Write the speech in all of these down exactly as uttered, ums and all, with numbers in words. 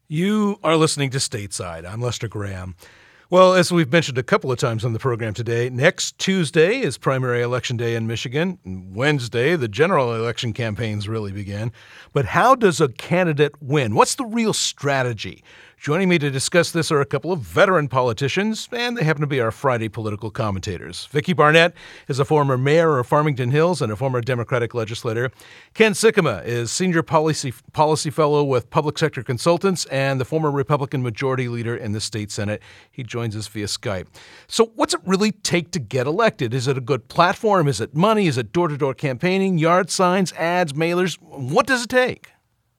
You are listening to Stateside. I'm Lester Graham. Well, as we've mentioned a couple of times on the program today, next Tuesday is primary election day in Michigan. Wednesday, the general election campaigns really begin. But how does a candidate win? What's the real strategy? Joining me to discuss this are a couple of veteran politicians, and they happen to be our Friday political commentators. Vicki Barnett is a former mayor of Farmington Hills and a former Democratic legislator. Ken Sikkema is senior policy policy fellow with Public Sector Consultants and the former Republican majority leader in the state Senate. He joins us via Skype. So what's it really take to get elected? Is it a good platform? Is it money? Is it door-to-door campaigning, yard signs, ads, mailers? What does it take?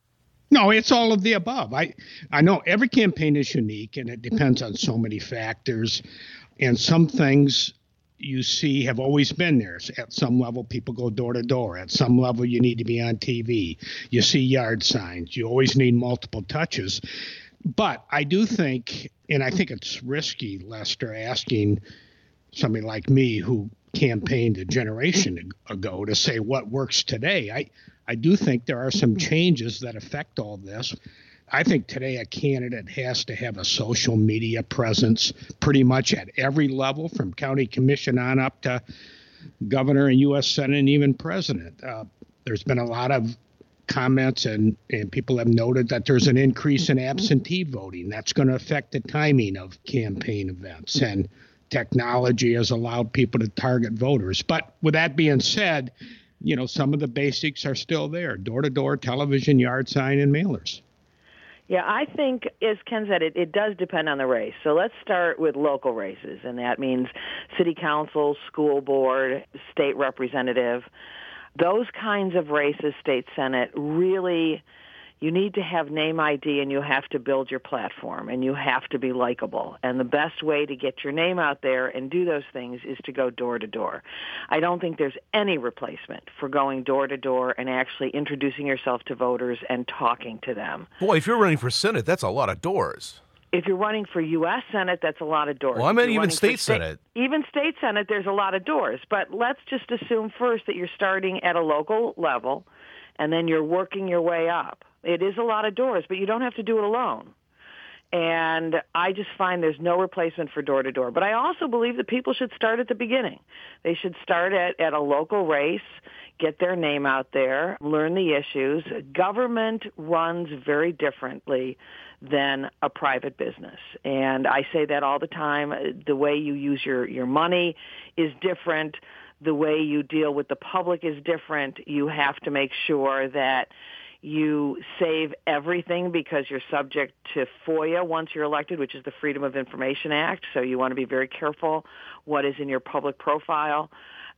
No, it's all of the above. I, I know every campaign is unique, and it depends on so many factors. And some things you see have always been there. At some level, people go door to door. At some level, you need to be on T V. You see yard signs. You always need multiple touches. But I do think, and I think it's risky, Lester, asking somebody like me who campaigned a generation ago to say what works today. I, I do think there are some changes that affect all this. I think today a candidate has to have a social media presence pretty much at every level, from county commission on up to governor and U S Senate and even president. Uh, there's been a lot of comments and, and people have noted that there's an increase in absentee voting. That's going to affect the timing of campaign events, and technology has allowed people to target voters. But with that being said, you know, some of the basics are still there: door-to-door, television, yard sign, and mailers. Yeah, I think, as Ken said, it, it does depend on the race. So let's start with local races, and that means city council, school board, state representative. Those kinds of races, state senate, really, you need to have name I D, and you have to build your platform, and you have to be likable. And the best way to get your name out there and do those things is to go door to door. I don't think there's any replacement for going door to door and actually introducing yourself to voters and talking to them. Boy, if you're running for Senate, that's a lot of doors. If you're running for U S Senate, that's a lot of doors. Well, I meant even state state Senate. Even state Senate, there's a lot of doors. But let's just assume first that you're starting at a local level, and then you're working your way up. It is a lot of doors, but you don't have to do it alone. And I just find there's no replacement for door-to-door. But I also believe that people should start at the beginning. They should start at, at a local race, get their name out there, learn the issues. Government runs very differently than a private business. And I say that all the time. The way you use your, your money is different. The way you deal with the public is different. You have to make sure that you save everything, because you're subject to FOIA once you're elected, which is the Freedom of Information Act. So you want to be very careful what is in your public profile.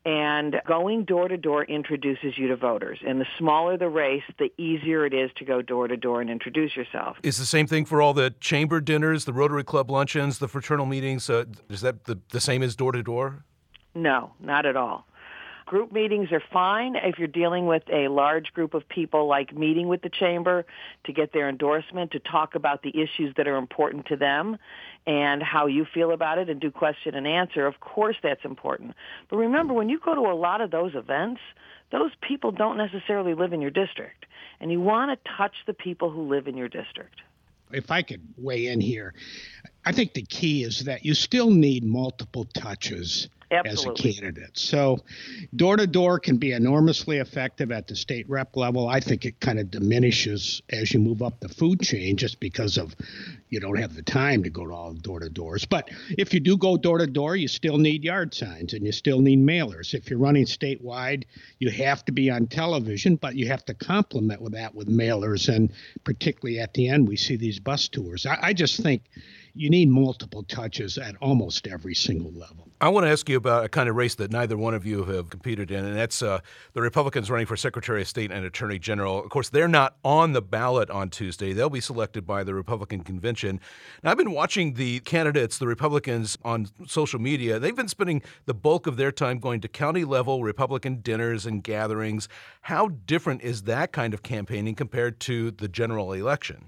And going door-to-door introduces you to voters. And the smaller the race, the easier it is to go door-to-door and introduce yourself. Is the same thing for all the chamber dinners, the Rotary Club luncheons, the fraternal meetings? Uh, is that the, the same as door-to-door? No, not at all. Group meetings are fine if you're dealing with a large group of people, like meeting with the chamber to get their endorsement, to talk about the issues that are important to them and how you feel about it, and do question and answer. Of course that's important. But remember, when you go to a lot of those events, those people don't necessarily live in your district, and you want to touch the people who live in your district. If I could weigh in here, I think the key is that you still need multiple touches Absolutely. as a candidate. So door-to-door can be enormously effective at the state rep level. I think it kind of diminishes as you move up the food chain, just because of you don't have the time to go to all door-to-doors. But if you do go door-to-door, you still need yard signs and you still need mailers. If you're running statewide, you have to be on television, but you have to complement with that with mailers. And particularly at the end, we see these bus tours. I, I just think you need multiple touches at almost every single level. I want to ask you about a kind of race that neither one of you have competed in, and that's uh, the Republicans running for Secretary of State and Attorney General. Of course, they're not on the ballot on Tuesday. They'll be selected by the Republican convention. Now, I've been watching the candidates, the Republicans, on social media. They've been spending the bulk of their time going to county-level Republican dinners and gatherings. How different is that kind of campaigning compared to the general election?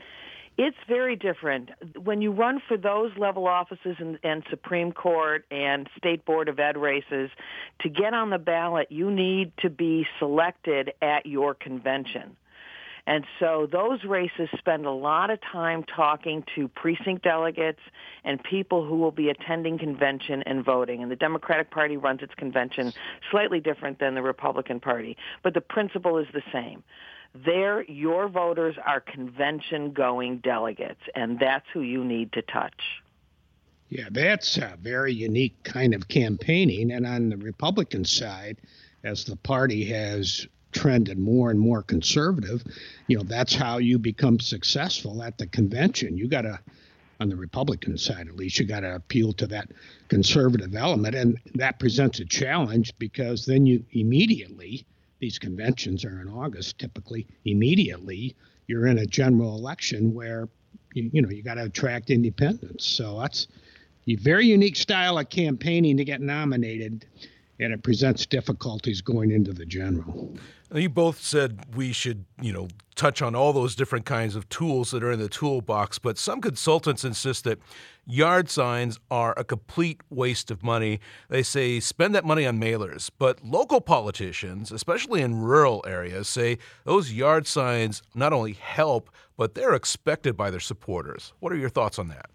It's very different. When you run for those level offices and, and Supreme Court and State Board of Ed races, to get on the ballot, you need to be selected at your convention. And so those races spend a lot of time talking to precinct delegates and people who will be attending convention and voting. And the Democratic Party runs its convention slightly different than the Republican Party, but the principle is the same. There, your voters are convention-going delegates, and that's who you need to touch. Yeah, that's a very unique kind of campaigning. And on the Republican side, as the party has trended more and more conservative, you know, that's how you become successful at the convention. You got to, on the Republican side at least, you got to appeal to that conservative element. And that presents a challenge because then you immediately, these conventions are in August typically, immediately you're in a general election where, you, you know, you got to attract independents. So that's a very unique style of campaigning to get nominated, and it presents difficulties going into the general. You both said we should, you know, touch on all those different kinds of tools that are in the toolbox, but some consultants insist that yard signs are a complete waste of money. They say spend that money on mailers, but local politicians, especially in rural areas, say those yard signs not only help, but they're expected by their supporters. What are your thoughts on that?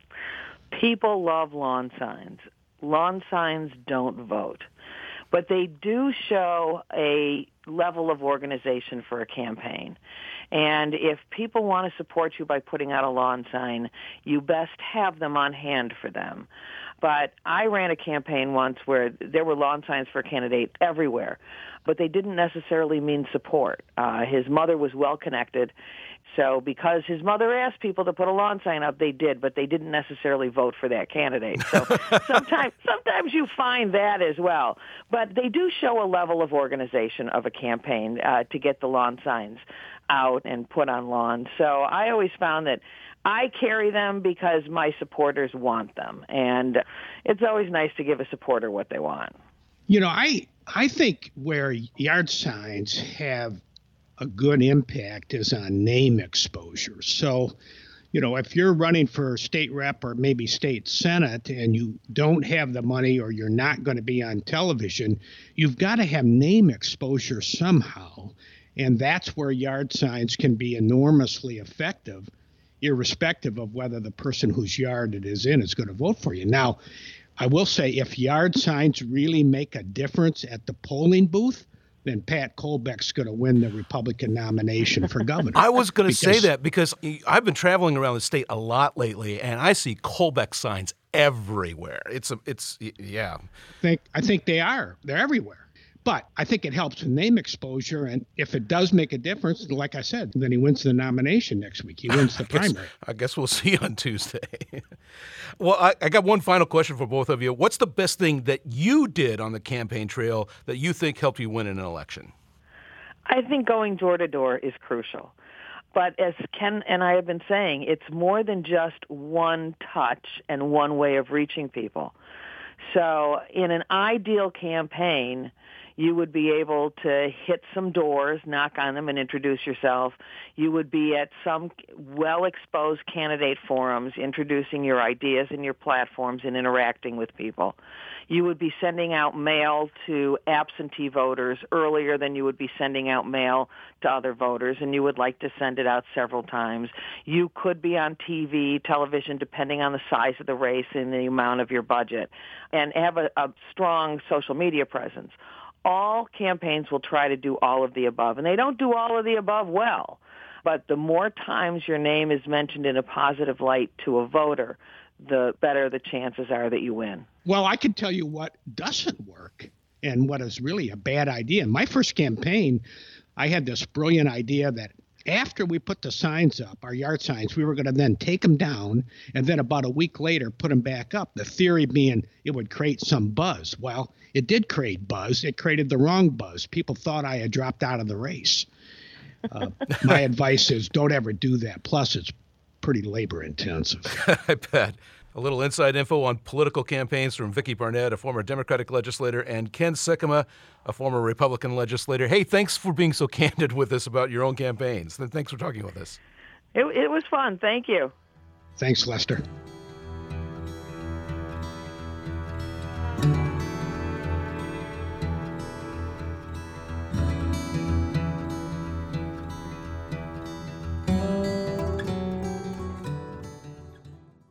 People love lawn signs. Lawn signs don't vote, but they do show a level of organization for a campaign. And if people want to support you by putting out a lawn sign, you best have them on hand for them. But I ran a campaign once where there were lawn signs for a candidate everywhere, but they didn't necessarily mean support. Uh, his mother was well connected. So because his mother asked people to put a lawn sign up, they did, but they didn't necessarily vote for that candidate. So sometimes sometimes you find that as well. But they do show a level of organization of a campaign uh, to get the lawn signs out and put on lawns. So I always found that I carry them because my supporters want them. And it's always nice to give a supporter what they want. You know, I I think where yard signs have a good impact is on name exposure. So, you know, if you're running for state rep or maybe state senate and you don't have the money or you're not going to be on television, you've got to have name exposure somehow. And that's where yard signs can be enormously effective, irrespective of whether the person whose yard it is in is going to vote for you. Now, I will say if yard signs really make a difference at the polling booth, then Pat Colbeck's going to win the Republican nomination for governor. I was going to say that because I've been traveling around the state a lot lately, and I see Colbeck signs everywhere. It's a, it's yeah. I think I think they are. They're everywhere. But I think it helps with name exposure, and if it does make a difference, like I said, then he wins the nomination next week. He wins the I guess, primary. I guess we'll see on Tuesday. Well, I, I got one final question for both of you. What's the best thing that you did on the campaign trail that you think helped you win an election? I think going door to door is crucial. But as Ken and I have been saying, it's more than just one touch and one way of reaching people. So in an ideal campaign, you would be able to hit some doors, knock on them, and introduce yourself. You would be at some well-exposed candidate forums, introducing your ideas and your platforms and interacting with people. You would be sending out mail to absentee voters earlier than you would be sending out mail to other voters, and you would like to send it out several times. You could be on T V, television, depending on the size of the race and the amount of your budget, and have a, a strong social media presence. All campaigns will try to do all of the above, and they don't do all of the above well. But the more times your name is mentioned in a positive light to a voter, the better the chances are that you win. Well, I can tell you what doesn't work and what is really a bad idea. In my first campaign, I had this brilliant idea that after we put the signs up, our yard signs, we were going to then take them down and then about a week later put them back up. The theory being it would create some buzz. Well, it did create buzz. It created the wrong buzz. People thought I had dropped out of the race. Uh, my advice is don't ever do that. Plus, it's pretty labor intensive. I bet. A little inside info on political campaigns from Vicki Barnett, a former Democratic legislator, and Ken Sikkema, a former Republican legislator. Hey, thanks for being so candid with us about your own campaigns. Thanks for talking with us. It, it was fun. Thank you. Thanks, Lester.